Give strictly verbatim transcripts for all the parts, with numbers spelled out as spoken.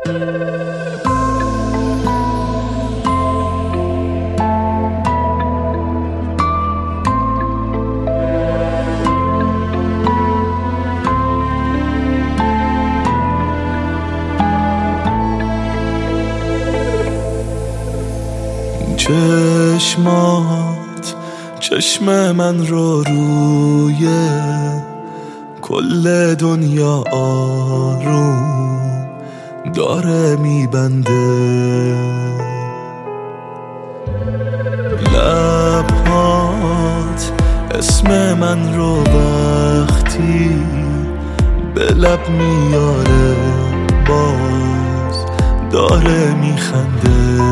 چشمات چشم من رو روی کل دنیا آروم داره میبنده. لبهات اسم من رو وقتی به لب میاره باز داره میخنده.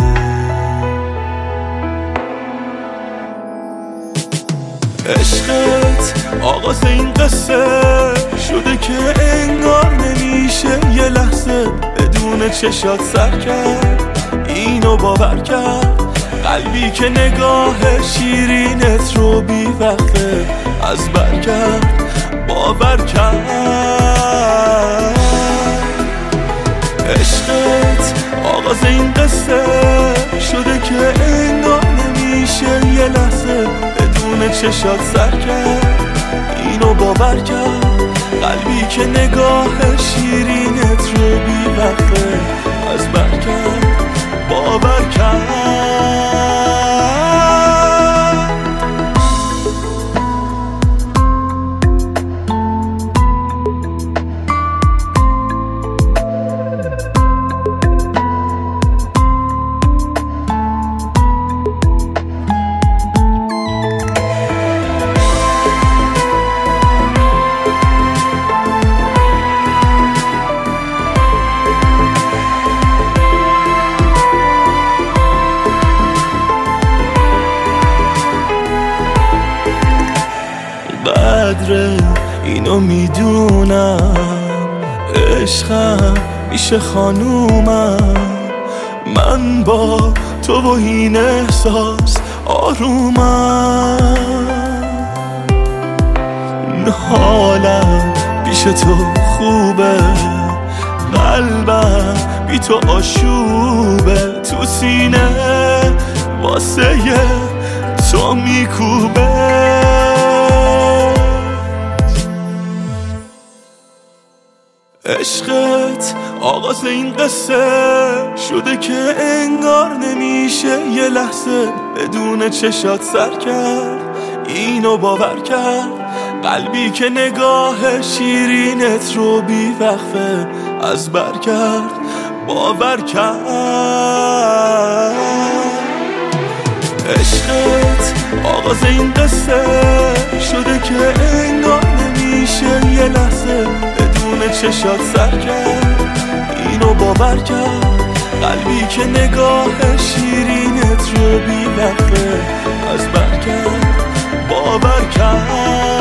عشقت آغاز این قصه شده که انگار نمیشه یه لحظه بدون چشات سر کرد اینو باور کرد. قلبی که نگاه شیرینت رو بی وقته از بر کرد باور کرد. عشقت آغاز این قصه شده که انگار نمیشه یه لحظه بدون چشات سر کرد اینو باور کرد. قلبی که نگاه شیرینت رو بی وقته از بر کرد باور کرد. قدر اینو میدونم عشقم میشه خانومم. من با تو و این احساس آرومم. حالم پیش تو خوبه قلبم بی تو آشوبه تو سینه واسه تو میکوبه. عشقت آغاز این قصه شده که انگار نمیشه یه لحظه بدون چشات سر کرد اینو باور کرد. قلبی که نگاه شیرینت رو بی وقفه از بر کرد باور کرد. عشقت آغاز این قصه شده که انگار نمیشه یه لحظه بدون چشات سر کرد اینو باور کرد. قلبی که نگاه شیرینت رو بی وقفه از بر کرد باور کرد.